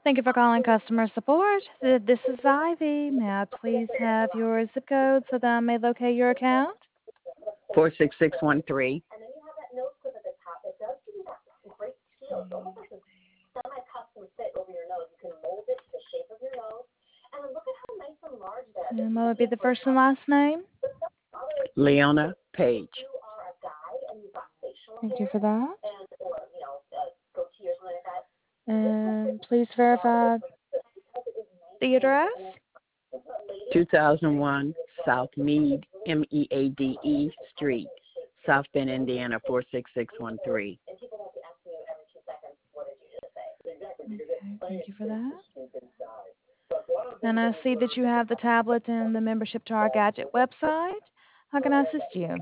Thank you for calling customer support. This is Ivy. May I please have your zip code so that I may locate your account? 46613. And what would be the first and last name? Leona Page. Thank you for that. And please verify the address. 2001 South Meade, Meade Street, South Bend, Indiana, 46613. Okay, thank you for that. And I see that you have the tablet and the membership to our gadget website. How can I assist you?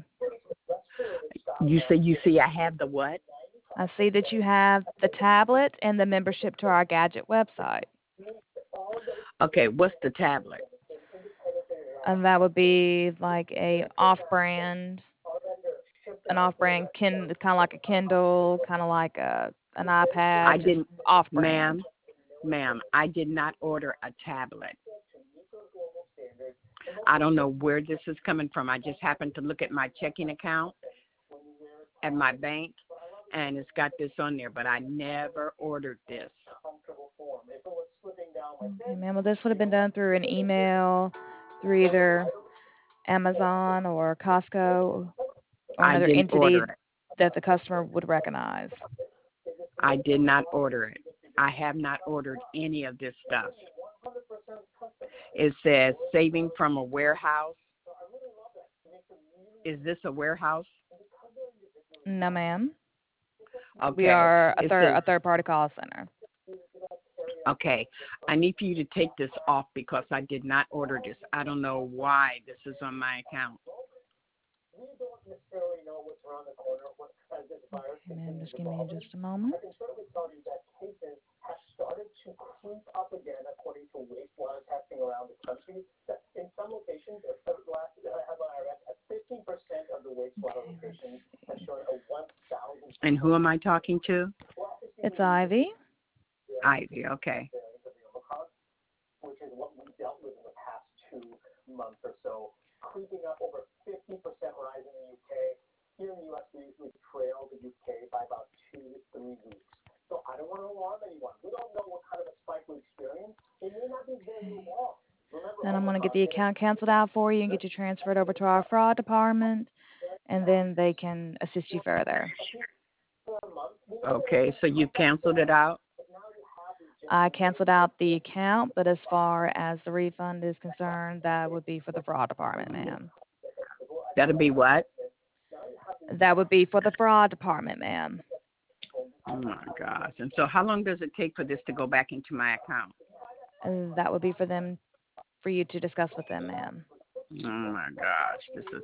You see I have the what? I see that you have the tablet and the membership to our gadget website. Okay, what's the tablet? And that would be like an off-brand kind of like a Kindle, kind of like an iPad. I didn't, off-brand. ma'am, I did not order a tablet. I don't know where this is coming from. I just happened to look at my checking account at my bank, and it's got this on there, but I never ordered this. Okay, ma'am. Well, this would have been done through an email, through either Amazon or Costco or I another didn't entity order it. that the customer would recognize. I did not order it. I have not ordered any of this stuff. It says saving from a warehouse. Is this a warehouse? No, ma'am. Okay. We are It says, a third-party call center. okay. I need for you to take this off because I did not order this. I don't know why this is on my account. Okay, ma'am, just give me just a moment. And who am I talking to? It's Ivy. Ivy, okay. Then I'm going to get the account canceled out for you and get you transferred over to our fraud department, and then they can assist you further. Okay, so you canceled it out? I canceled out the account, but as far as the refund is concerned, that would be for the fraud department, ma'am. That'll be what? That would be for the fraud department, ma'am. Oh my gosh. And so how long does it take for this to go back into my account? And that would be for you to discuss with them, ma'am. Oh my gosh, this is